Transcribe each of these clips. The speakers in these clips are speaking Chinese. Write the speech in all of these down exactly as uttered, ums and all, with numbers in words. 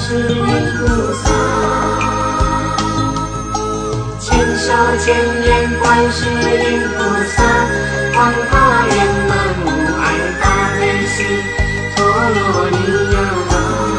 世音菩萨，千手千眼观世音菩萨，广大圆满无碍大悲心，陀罗尼呀嘛。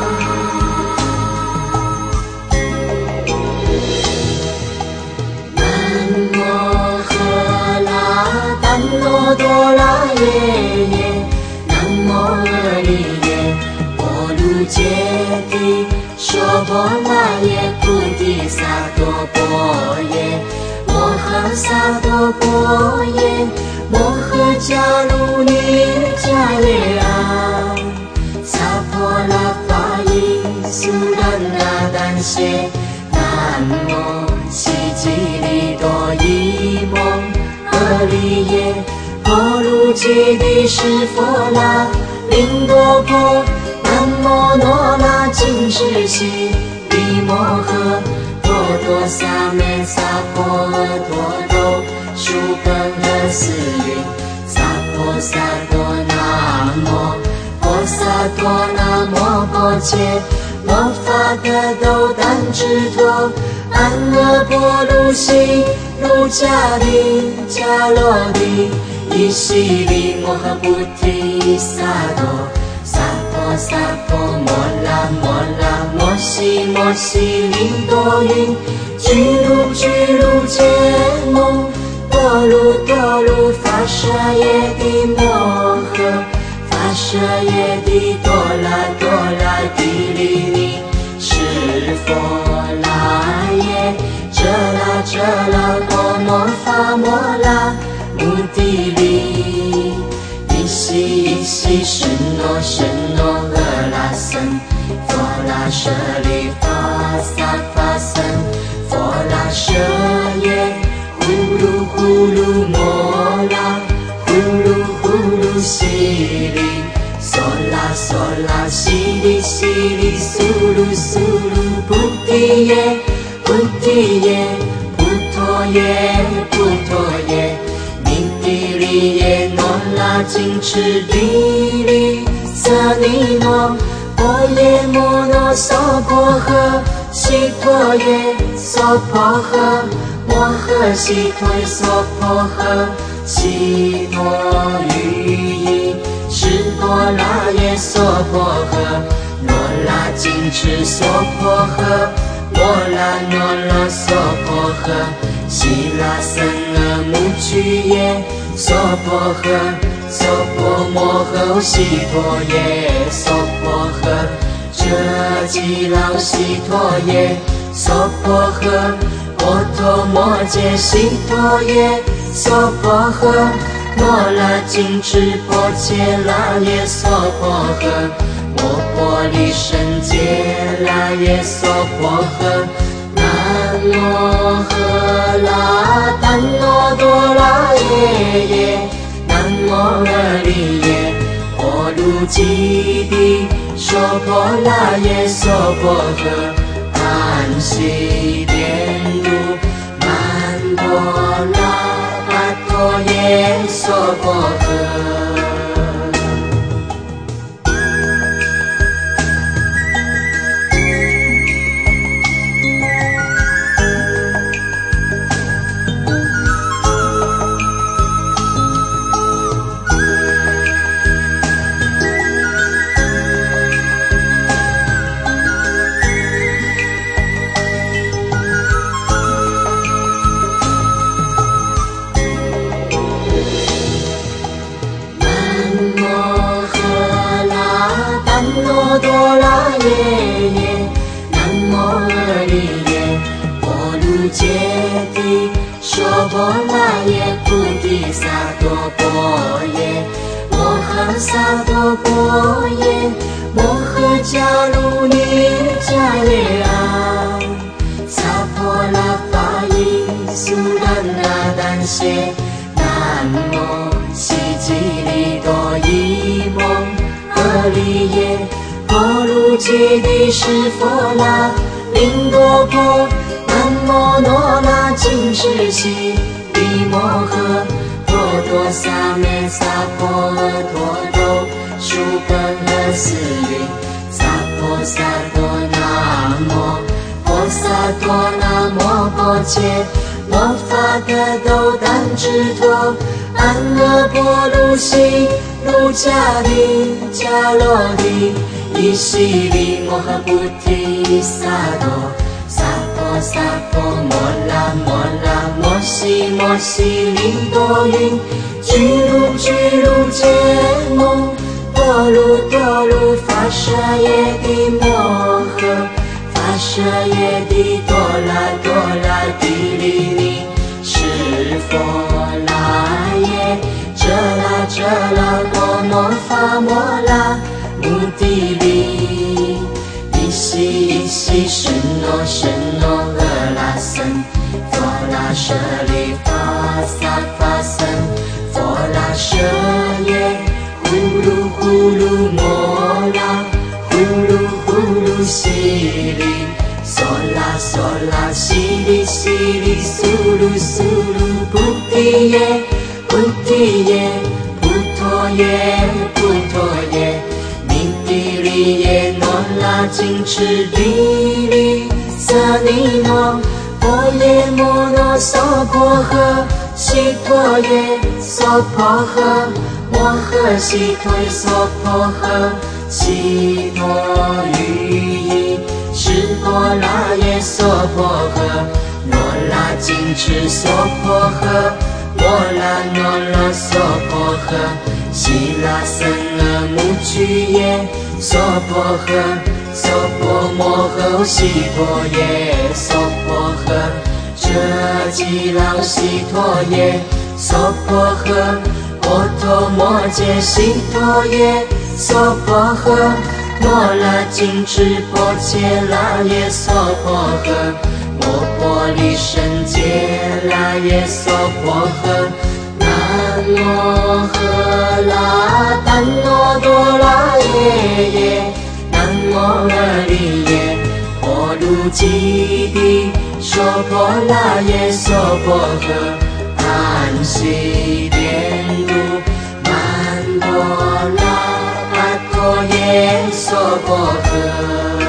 南无喝啦怛那多拉耶耶，南无阿利耶波卢揭谛娑婆那耶菩提萨埵波耶，摩诃萨埵波耶，摩诃迦卢尼迦耶啊，萨婆拉法依苏兰那丹谢，南无悉吉利多伊蒙阿利耶波卢揭谛湿佛那林多婆，南无那拉净智悉利摩诃多多萨美萨婆诃多多殊本诃斯云，萨婆萨多那摩婆萨多那摩婆伽摩发得斗丹智多安那波卢悉卢迦利迦罗帝依悉利摩诃菩提萨埵，萨婆萨婆摩拉摩拉摩悉摩悉利多云，居卢居卢揭蒙多卢多卢发舍耶帝摩诃发舍耶帝多拉多拉帝利尼湿佛那耶遮那遮那多摩发摩拉目的利，依悉依悉什那什那阿拉僧，佛拉舍利法萨法僧，佛拉舍耶呼噜呼噜摩拉呼噜呼噜悉利，梭拉梭拉悉利悉利苏噜苏噜菩提耶菩提耶菩陀耶菩陀耶帝利耶那拉净持帝利舍尼摩波耶摩那娑婆诃悉陀耶娑婆诃摩诃悉陀娑婆诃悉陀喻夷湿婆那耶娑婆诃那拉净持娑婆诃摩拉那拉娑婆诃悉拉僧阿目瞿耶娑婆诃娑婆摩诃悉陀耶娑婆诃遮吉老悉陀耶娑婆诃摩陀摩揭悉陀耶娑婆诃摩拉净持婆伽那耶娑婆诃摩婆利胜揭那耶娑婆诃南无喝啦怛那多拉耶耶，南无阿利耶波卢揭谛娑婆那耶娑婆诃安悉殿如曼多拉阿陀耶娑婆诃。多拉耶耶，南无阿利耶波卢揭谛娑婆那耶菩提萨埵波耶，摩诃萨埵波耶，摩诃迦卢尼迦耶啊，萨婆拉法依苏兰那丹谢，南无悉吉利多伊蒙阿利耶波卢揭谛湿佛那林多婆，南无那拉净智悉利摩诃多多萨美萨婆诃多多殊本诃斯云，萨婆萨多那摩婆萨多那摩婆伽，摩法得斗丹智陀，安那波卢悉卢迦利迦罗利，伊悉利摩诃菩提萨埵，萨婆萨婆摩拉摩拉摩悉摩悉林多云，居卢居卢羯摩多卢多卢发舍耶帝摩诃，发舍耶帝多拉多拉帝利利，是佛那耶遮那遮那多摩发摩拉目的利，一悉一悉神诺神诺阿拉僧，佛那舍利法萨法僧，佛那舍耶呼噜呼噜摩拉，呼噜呼噜悉利，梭拉梭拉悉利悉利，苏噜苏噜菩提耶菩提耶菩陀耶菩陀耶，弥帝利耶诺拉金持地利萨尼诺，波耶摩诺娑婆诃，悉陀耶娑婆诃，摩诃悉陀耶娑婆诃，悉陀喻夷，是波那耶娑婆诃，诺拉金持娑婆诃，摩拉诺拉娑婆诃，悉拉僧阿目瞿耶娑婆诃，娑婆摩诃悉陀耶娑婆诃，遮吉老悉陀耶娑婆诃，波陀摩揭悉陀耶娑婆诃，摩拉金持波揭拉耶娑婆诃，摩婆利胜揭拉耶娑婆诃，南摩诃拉怛那多拉耶耶，南摩阿利耶婆卢基帝娑婆拉耶娑婆诃，安悉殿度曼波拉阿陀耶娑婆诃。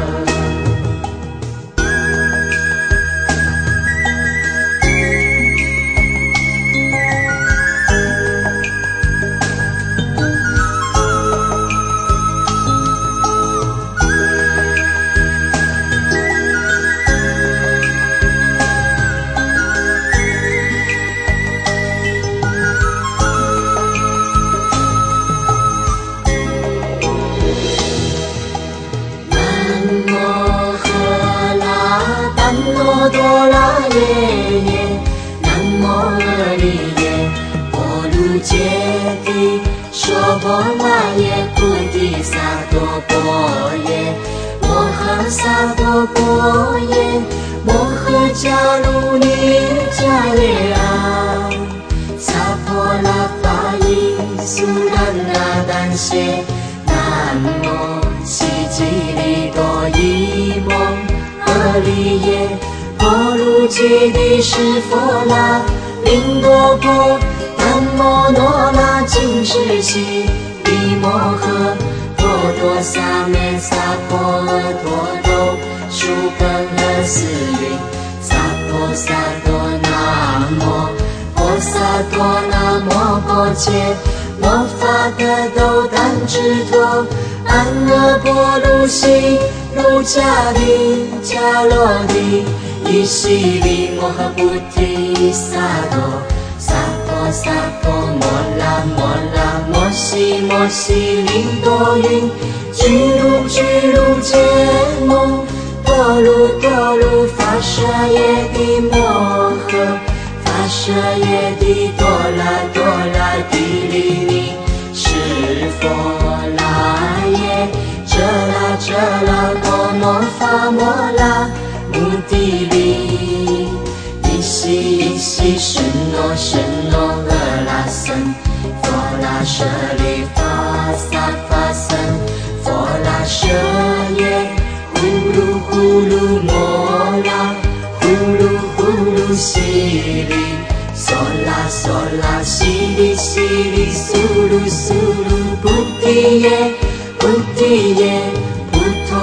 多拉耶耶，南摩阿利耶波卢揭帝娑婆那耶菩提萨埵波耶，摩诃萨埵波耶，摩诃迦卢尼迦耶阿，萨婆拉法依苏兰那丹谢，南摩悉吉利多伊摩阿利耶婆卢揭帝是佛那林多婆，南摩诺那金持悉利摩诃，婆多萨咩萨婆诃多斗殊洹诃斯云，萨婆萨多那摩婆萨多那摩婆伽，摩法得斗丹智陀，安那波卢悉卢迦利迦罗利，伊悉利摩诃菩提萨埵，萨婆萨婆摩拉摩拉摩悉摩悉林多云，居卢居卢羯摩多卢多卢发舍耶帝摩诃，发舍耶帝多拉多拉帝利利，是佛那耶遮那遮那多摩发摩拉目的利，一悉一悉神诺神诺阿拉僧，佛那舍利法萨法僧，佛那舍耶呼噜呼噜摩拉，呼噜呼噜悉利，梭拉梭拉悉利悉利，苏噜苏噜菩提耶菩提耶菩陀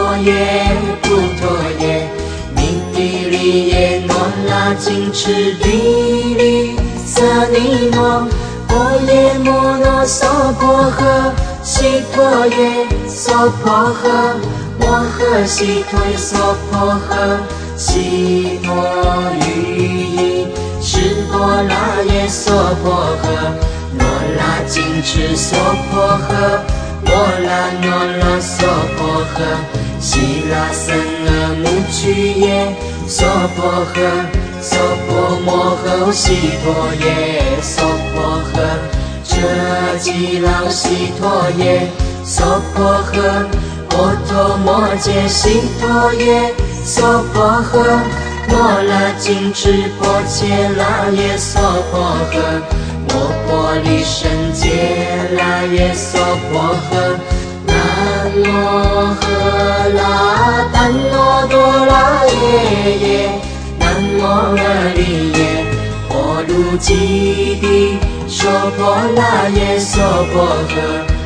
陀耶，布陀耶，明帝利耶，诺拉金持地利瑟尼诺，波耶摩诺娑婆诃，悉陀耶，娑婆诃，摩诃悉陀耶，娑婆诃，悉陀喻夷，释波拉耶，娑婆诃，诺拉金持娑婆诃，摩拉诺拉娑婆诃，悉拉僧阿穆曲耶，娑婆诃，娑婆摩诃悉陀耶，娑婆诃，遮吉老悉陀耶，娑婆诃，波陀摩揭悉陀耶，娑婆诃，摩拉金持波切拉耶，娑婆诃，摩婆利胜揭拉耶，娑婆诃，南摩诃拉怛那多拉耶耶，南摩阿利耶，婆卢基帝，娑婆拉耶，娑婆诃。